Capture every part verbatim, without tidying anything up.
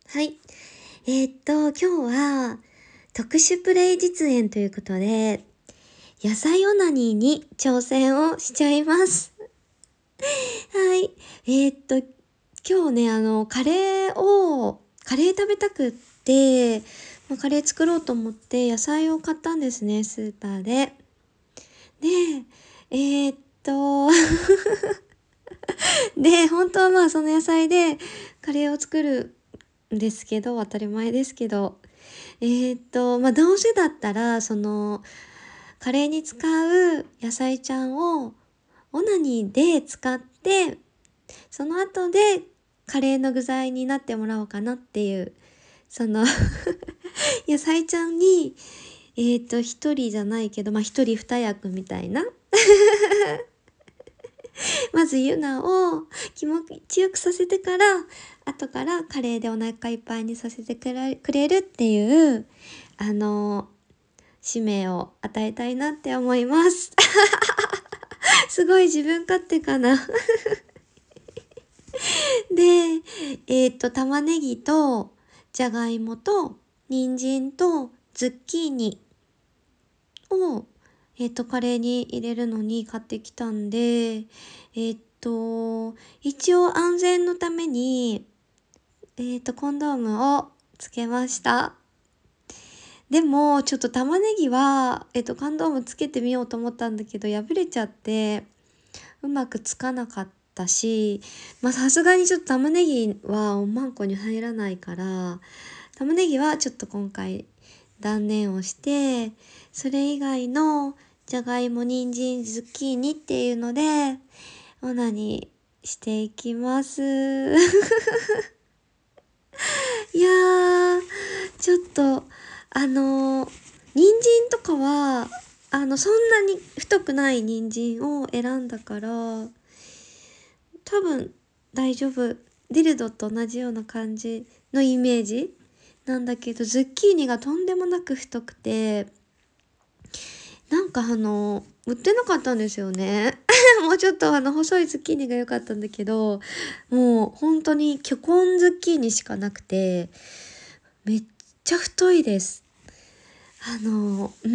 はい。えーっと、今日は特殊プレイ実演ということで、野菜オナニーに挑戦をしちゃいます。はい。えーっと、今日ね、あの、カレーを、カレー食べたくって、まあカレー作ろうと思って野菜を買ったんですね、スーパーで。で、えーっと、で、本当はまあその野菜でカレーを作るんですけど、当たり前ですけど、えーっと、まあ、どうせだったら、その、カレーに使う野菜ちゃんをオナニーで使って、その後でカレーの具材になってもらおうかなっていう、その野菜ちゃんに、えーっと、一人じゃないけど、まあ、一人二役みたいな。まずユナを気持ちよくさせてから、後からカレーでお腹いっぱいにさせてくれくれるっていう、あの、使命を与えたいなって思います。すごい自分勝手かな。で、えっと、玉ねぎと、じゃがいもと、人参と、ズッキーニを、えっと、カレーに入れるのに買ってきたんで、えっと、一応安全のために、えっと、コンドームをつけました。でも、ちょっと玉ねぎは、えっと、コンドームつけてみようと思ったんだけど、破れちゃって、うまくつかなかったし、まあさすがにちょっと玉ねぎはおまんこに入らないから、玉ねぎはちょっと今回断念をして、それ以外のじゃがいも、人参、ズッキーニっていうので、オナにしていきます。いやー、ちょっと、あの、人参とかは、あの、そんなに太くない人参を選んだから、多分大丈夫。ディルドと同じような感じのイメージなんだけど、ズッキーニがとんでもなく太くて、なんかあの、売ってなかったんですよね。もうちょっとあの、細いズッキーニが良かったんだけど、もう本当に巨根ズッキーニしかなくて、めっちゃ太いです。あの、うん。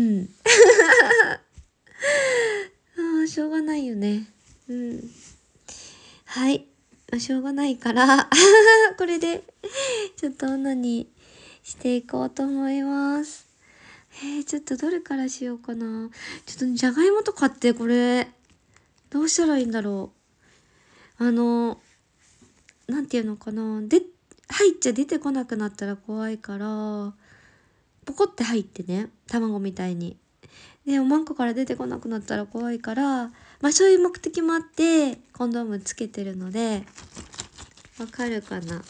ああ、しょうがないよね。うん。はい。しょうがないからこれで、ちょっと女にしていこうと思います。えー、ちょっとどれからしようかな。ちょっとじゃがいもとかってこれ、どうしたらいいんだろう。あの、なんていうのかな。で、入っちゃ出てこなくなったら怖いから、ポコって入ってね。卵みたいに。で、おまんこから出てこなくなったら怖いから、まあそういう目的もあって、コンドームつけてるので、わかるかな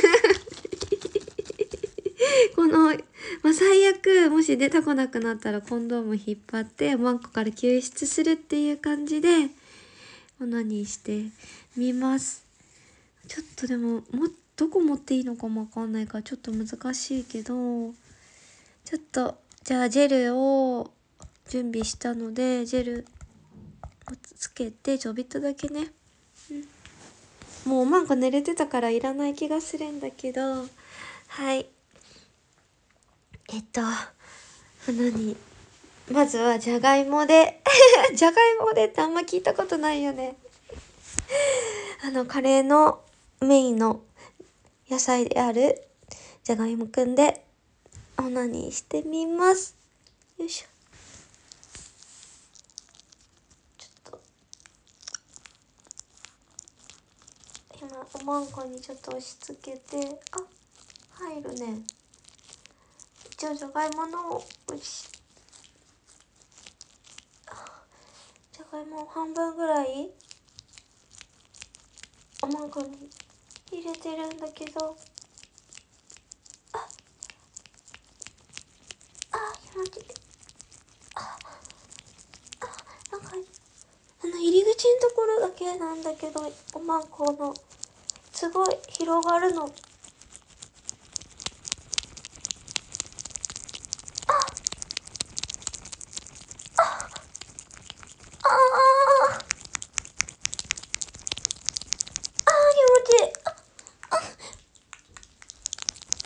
この、まあ、最悪、もし出てこなくなったらコンドーム引っ張って、おまんこから救出するっていう感じで、オナニーしてみます。ちょっとでも、も、どこ持っていいのかもわかんないから、ちょっと難しいけど、ちょっと、じゃあジェルを準備したので、ジェルをつけて、ちょびっとだけね。うん、もうおまんこ寝れてたからいらない気がするんだけど、はい。えっと、何まずはじゃがいもでじゃがいもでってあんま聞いたことないよね。あのカレーのメインの野菜であるじゃがいもくんでオナニーしてみます。よいしょ。ちょっと今おまんこにちょっと押し付けて、あ、入るね。一応じゃがいものうしじゃがいも半分ぐらいおまんこに入れてるんだけど、あ、あ、気持ちいい。なんかあの入り口のところだけなんだけど、おまんこのすごい広がるの。あーあー気持ちいい。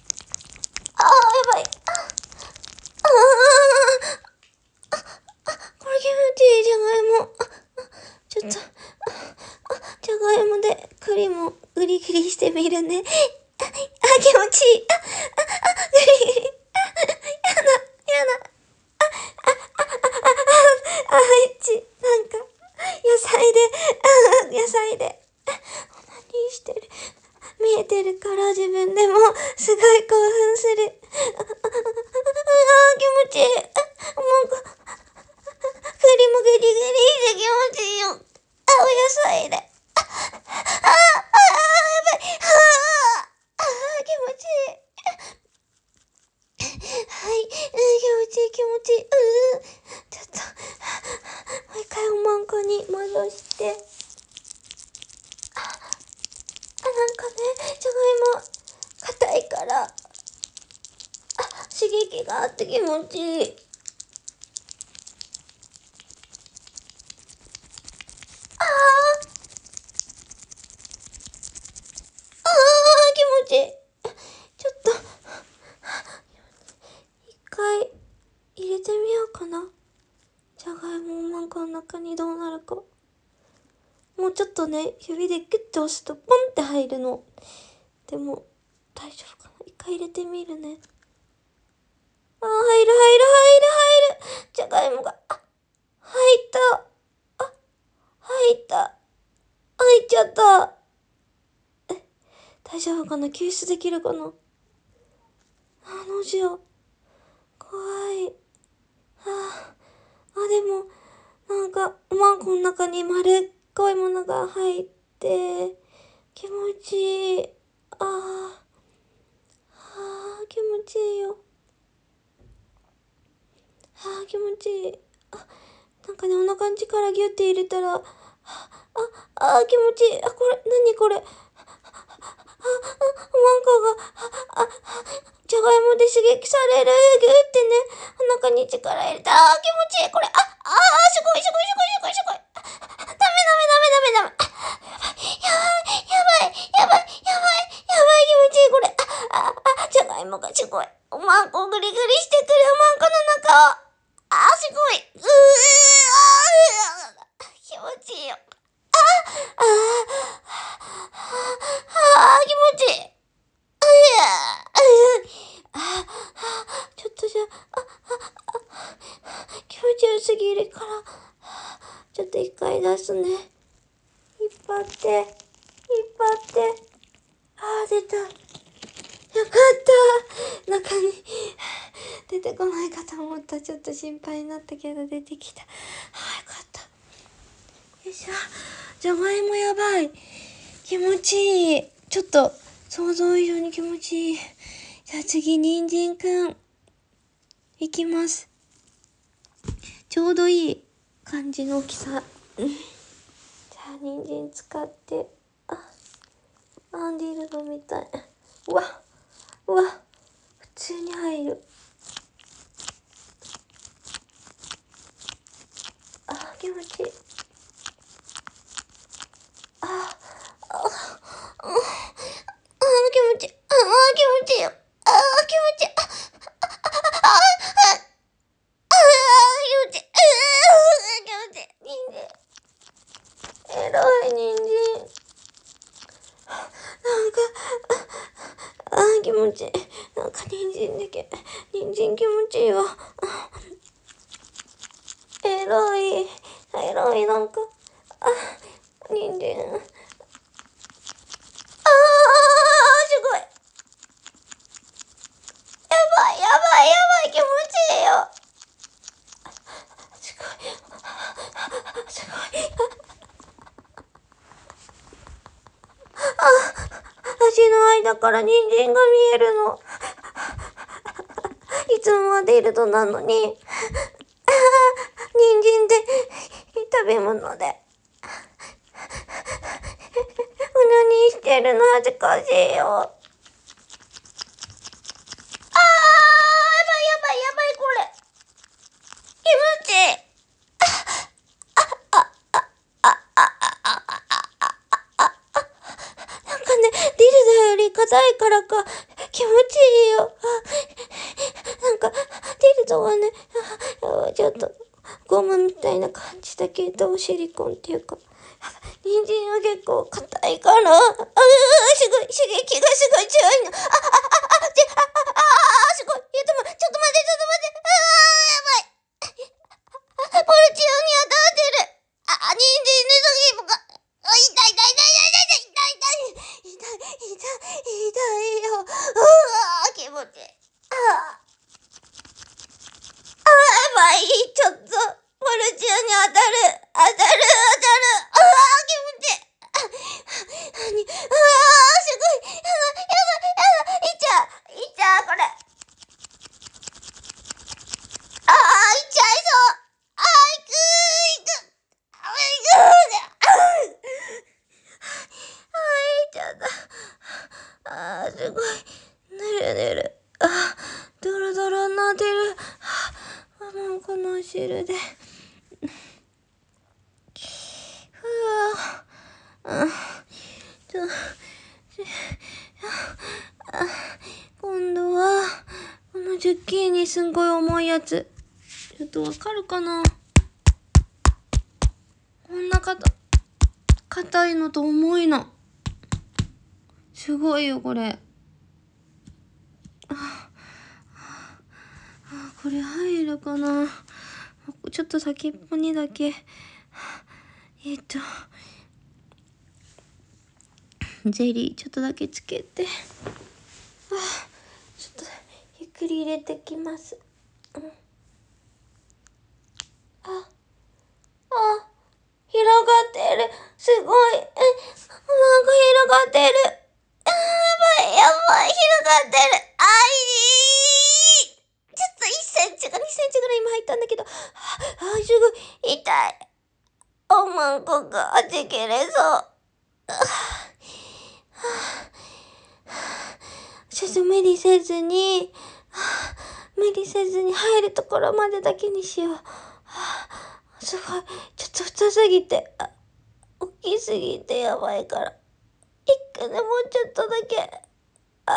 ね。あ、あ、気持ちいい。あ、あ、あ、グリグリ。あ、やだ、やだ。あ、あ、あ、あ、あ、あ、エッチ。なんか、野菜で、あ、野菜で。何してる？見えてるから自分でもすごい興奮する。あ、あ、あ、あ、気持ちいい。あ、もう、栗もグリグリで気持ちいいよ。あ、お野菜で。あ、あ、あ、あ、やばい。あ、あ、気持ちいい。はい、うん、気持ちいい気持ちいい。うん、ちょっと、もう一回おまんこに戻して。あ、なんかね、じゃがいも、硬いから、あ、刺激があって気持ちいい。あー、あー、気持ちいい。ちょっと、一回入れてみようかな。じゃがいもおまんこの中にどうなるか。もうちょっとね、指でグッと押すとポンって入るの。でも、大丈夫かな。一回入れてみるね。あー、入る入る入る入る。じゃがいもが、あ、入った。あ、入った。入っちゃった。え、大丈夫かな。救出できるかな。あ、どうしよう。怖い。ああ、でも、なんか、おまんこの中に丸っこいものが入って、気持ちいい。ああ、ああ、気持ちいいよ。ああ、気持ちいい。あ、なんかね、お腹の力ギュって入れたら、あ、あ、あ、気持ちいい。あ、これ、なにこれ。あ、あ、おまんこが、あ、あ、じゃがいもで刺激される。ギュってね、お腹に力入れた。あ、気持ちいい。これ、あ、あ、すごい、すごい、すごい、すごい、すごい。あ、ダメ、ダメ、ダメ、ダメ、ダメ。やばい、やばい、やばい、やばい、やばい、やばい、気持ちいい、これ。あ、あ、あ、じゃがいもがすごい。おまんこをグリグリしてくるおまんこの中を。あ、すごい。うー、あー、気持ちいいよ。あ、ああ、あ、気持ちいい。あ、いや、あ、あ、ちょっとじゃ、あ、あ、気持ちよすぎるから、ちょっと一回出すね。引っ張って、引っ張って。あー、出た。よかった。中に出てこないかと思った。ちょっと心配になったけど出てきた。あー、よかった。よいしょ。じゃがいもやばい。気持ちいい。ちょっと想像以上に気持ちいい。じゃあ次、人参くん。いきます。ちょうどいい感じの大きさ。じゃあ人参使って。あ、アンディルドみたい。うわ、うわ、普通に入る。あ、気持ちいい。あ、あ、あ、あ、気持ちいい。あ、気持ちいいよ。あ、気持ちいい。あ、あ、あ、あ、あ、気持ちいい。気持ちいい。人参。えらい人参。なんか、あ、あ、気持ちいい。なんか人参だけ。人参気持ちいいわ。えらい。えらい、なんか。あ、人参。あー、すごい。やばい、やばい、やばい、気持ちいいよ。すごい。すごい。あ、足の間から人参が見えるの。いつもはディルドなのに。人参で、食べ物で。何してるの恥ずかしいよ。あー、やばい、やばい、やばい、これ。気持ちいい。なんかね、ディルドより硬いからか、気持ちいいよ。なんか、ディルドはね、ちょっと、ゴムみたいな感じだけど、シリコンっていうか、 人参は結構硬いから、あー、すごい、刺激がすごい強いの。あ、あ、あ、あ、じゃ、あ、あ、あ、あ、すごい。いや、でも、ちょっと待って、ちょっと待って。あー、やばい。ポルチオに当たってる。あ、人参の先が、あ、痛い痛い痛い痛い痛い痛い痛い痛い痛い痛いよ。うわー、気持ちいい。あー、あ、やばい。ちょっと、ポルチオに当たる。当たる、当たる。あー、気持ちいい。あ、に、あー、すごい。やばい、やばい、やばい。いっちゃう。いっちゃう、これ。あー、いっちゃいそう。あー、いくー、いく。あー、いくー。あー、あー、いっちゃった。あー、すごい。ぬるぬる。あー、ドロドロになってる。あ、もうこのお汁で。ふわー。あ、ちょ、あ、今度は、このズッキーニすんごい重いやつ。ちょっとわかるかな？こんなかた、硬いのと重いの。すごいよ、これ。あ、あ、これ入るかな？ちょっと先っぽにだけ。えっと、ゼリーちょっとだけつけて。あ、ちょっとゆっくり入れてきます。うん、あ、あ、広がってる。すごい。え、なんか広がってる。やばい、やばい、広がってる。あいー。ちょっといっセンチかにセンチぐらい今入ったんだけど。あ、あ、すごい、痛い。おまんこがはじけれそう。あ、ちょっと無理せずに、無理せずに入るところまでだけにしよう。すごい。ちょっと太すぎて、あ、大きすぎてやばいから。一回でもうちょっとだけ。あー、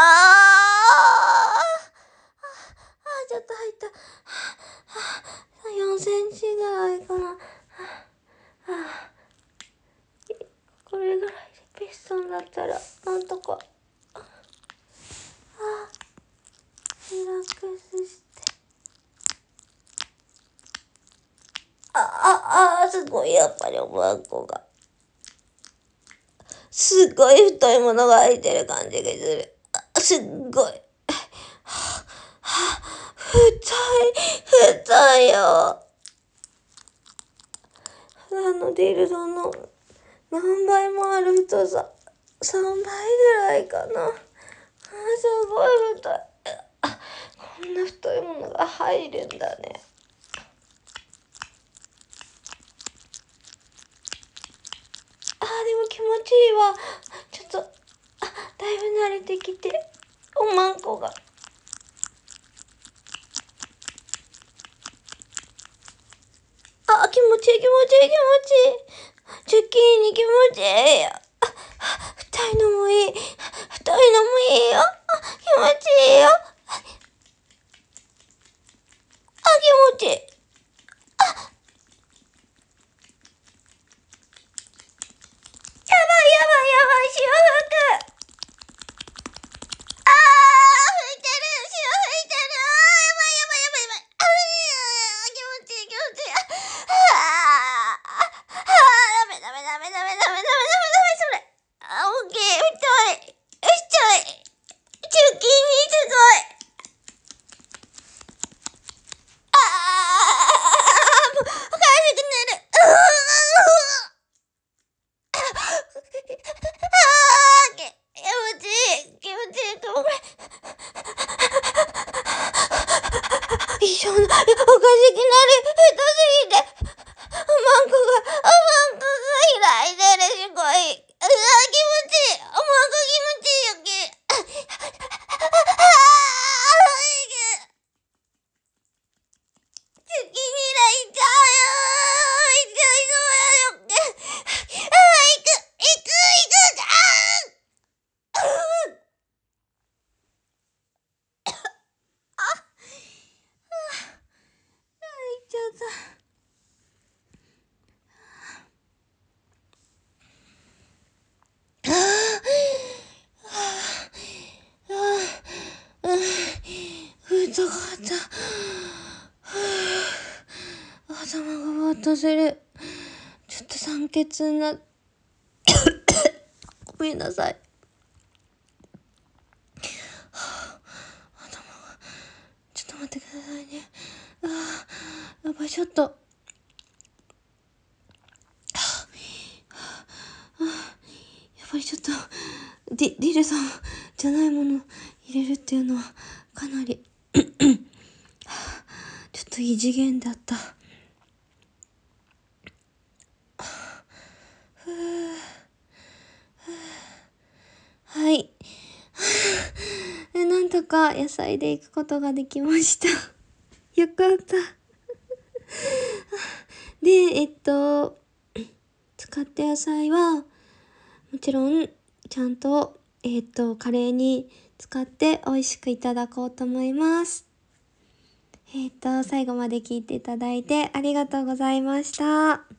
あー、ちょっと入った。よんセンチぐらいかな。これぐらいでベストになったら、なんとか。あ、リラックスして。あ、あ、あ、すごい、やっぱりおばんこが。すっごい太いものが入ってる感じがする。あ、すっごい。はは太い、太いよ。あのディルドの何倍もある太さ。さんばいぐらいかな。あ、すごい太い。あ、こんな太いものが入るんだね。あ、でも気持ちいいわ。ちょっと、あ、だいぶ慣れてきて、おまんこが。あ、気持ちいい、気持ちいい、気持ちいい。ズッキーニ気持ちいいよ。あ、太いのもいい。太いのもいいよ。あ、気持ちいいよ。あ、気持ちいい。あ、やばい、やばい、やばい、潮吹く。あー、吹いてる、潮吹いてる。あー、やばい、やばい、やばい、やばい。あー、気持ちいい、気持ちいい。あー、あー、ダメ、ダメ、ダメ、ダメ、ダメ、ダメ、ダメ、ダメ、それ。あ、オッケー、太い。太い。チュッキーニすごい。あー、もう、おかしくなる。うー、あー、気持ちいい、気持ちいい。これ。一緒の、おかしくなる。太すぎて。おまんこが、おまんこが開いてる、すごい。うわ、気持ちいい。おまんこ気持ちいいよ、き。あー、月に来ちゃうよー。行っちゃいそうやよ。あー、行く、行く、行く。あー、あ、行っちゃっ痛かった。頭がぼーっとする。ちょっと酸欠なごめんなさい。頭がちょっと待ってくださいね。あーやっぱりちょっとやっぱりちょっとディリルさんじゃないもの入れるっていうのはかなりちょっと異次元だった。はい。なんとか野菜で行くことができました。よかった。で、えっと、使った野菜は、もちろん、ちゃんと、えっと、カレーに使って美味しくいただこうと思います。えっと、最後まで聞いていただいてありがとうございました。